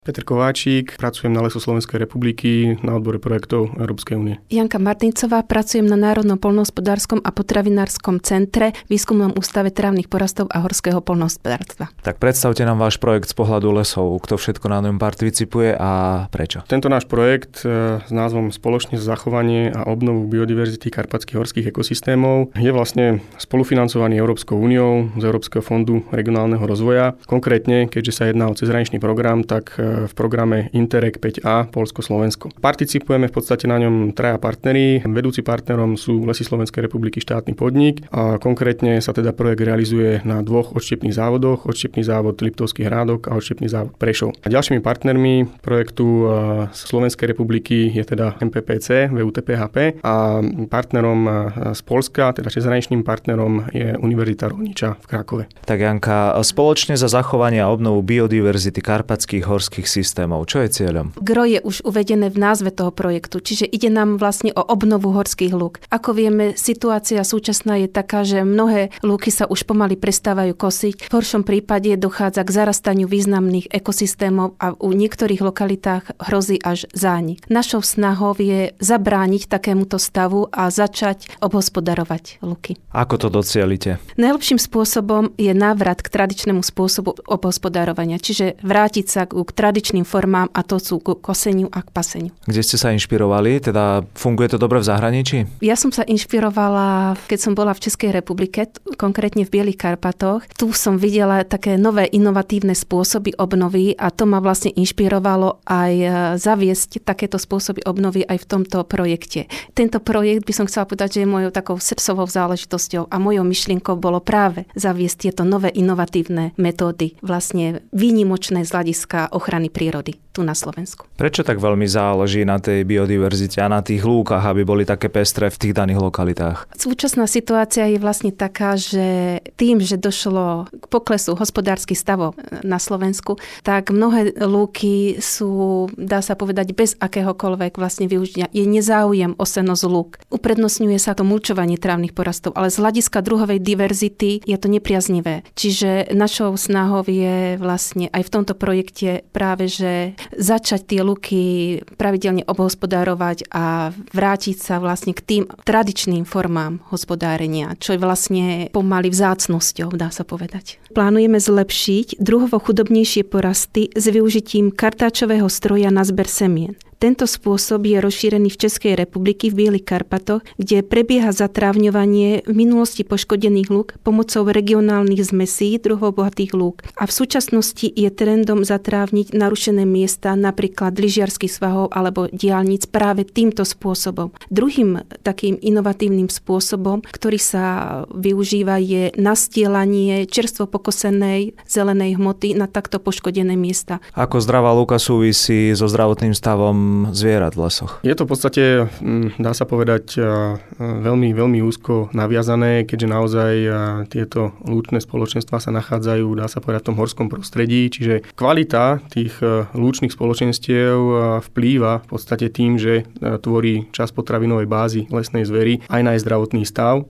Peter Kováčik, pracujem na Lesoch Slovenskej republiky na odbore projektov Európskej únie. Janka Martincová, pracujem na Národnom poľnohospodárskom a potravinárskom centre, Výskumnom ústave trávnych porastov a horského poľnohospodárstva. Tak predstavte nám váš projekt z pohľadu lesov. Kto všetko na ňom participuje a prečo? Tento náš projekt s názvom Spoločne za zachovanie a obnovu biodiverzity karpatských horských ekosystémov je vlastne spolufinancovaný Európskou úniou z Európskeho fondu regionálneho rozvoja. Konkrétne, keďže sa jedná o cezhraničný program, tak v programe Interreg 5A Poľsko-Slovensko. Participujeme v podstate na ňom traja partneri. Vedúci partnerom sú Lesy Slovenskej republiky, štátny podnik, a konkrétne sa teda projekt realizuje na dvoch odštepných závodoch, odštepný závod Liptovský Hrádok a odštepný závod Prešov. A ďalšími partnermi projektu Slovenskej republiky je teda MPPC, VUTPHP, a partnerom z Poľska, teda cezhraničným partnerom, je Univerzita Rolniča v Krakove. Tak Janka, spoločne za zachovanie a obnovu biodiverzity karpatských horských systémov. Čo je cieľom? Gro je už uvedené v názve toho projektu, čiže ide nám vlastne o obnovu horských lúk. Ako vieme, situácia súčasná je taká, že mnohé lúky sa už pomaly prestávajú kosiť. V horšom prípade dochádza k zarastaniu významných ekosystémov a u niektorých lokalitách hrozí až zánik. Našou snahou je zabrániť takémuto stavu a začať obhospodarovať lúky. Ako to docielite? Najlepším spôsobom je návrat k tradičnému spôsobu obhospodarovania, čiže vrátiť sa k tradičným formám, a to sú k koseniu a k paseniu. Kde ste sa inšpirovali? Teda funguje to dobre v zahraničí? Ja som sa inšpirovala, keď som bola v Českej republike, konkrétne v Bielých Karpatoch. Tu som videla také nové inovatívne spôsoby obnovy a to ma vlastne inšpirovalo aj zaviesť takéto spôsoby obnovy aj v tomto projekte. Tento projekt by som chcela povedať, že je mojou takou srdcovou záležitosťou a mojou myšlienkou bolo práve zaviesť tieto nové inovatívne metódy, vlastne výnimočné z hľadiska ochrany prírody tu na Slovensku. Prečo tak veľmi záleží na tej biodiverzite a na tých lúkach, aby boli také pestré v tých daných lokalitách? Súčasná situácia je vlastne taká, že tým, že došlo k poklesu hospodárskych stavov na Slovensku, tak mnohé lúky sú, dá sa povedať, bez akéhokoľvek vlastne využitia. Je nezáujem o senos lúk. Uprednostňuje sa to mulčovanie trávnych porastov, ale z hľadiska druhovej diverzity je to nepriaznivé. Čiže našou snahou je vlastne aj v tomto projekte práve, že začať tie lúky pravidelne obhospodárovať a vrátiť sa vlastne k tým tradičným formám hospodárenia, čo je vlastne pomaly vzácnosťou, dá sa povedať. Plánujeme zlepšiť druhovo chudobnejšie porasty s využitím kartáčového stroja na zber semien. Tento spôsob je rozšírený v Českej republiky v Bielých Karpatoch, kde prebieha zatrávňovanie v minulosti poškodených lúk pomocou regionálnych zmesí druhov bohatých lúk. A v súčasnosti je trendom zatrávniť narušené miesta, napríklad lyžiarskych svahov alebo diaľnic práve týmto spôsobom. Druhým takým inovatívnym spôsobom, ktorý sa využíva, je nastielanie čerstvo pokosenej zelenej hmoty na takto poškodené miesta. Ako zdravá lúka súvisí so zdravotným stavom zvierat v lesoch? Je to v podstate, dá sa povedať, veľmi, veľmi úzko naviazané, keďže naozaj tieto lúčne spoločenstvá sa nachádzajú, dá sa povedať, v tom horskom prostredí, čiže kvalita tých lúčnych spoločenstiev vplýva v podstate tým, že tvorí časť potravinovej bázy lesnej zveri aj na jej zdravotný stav.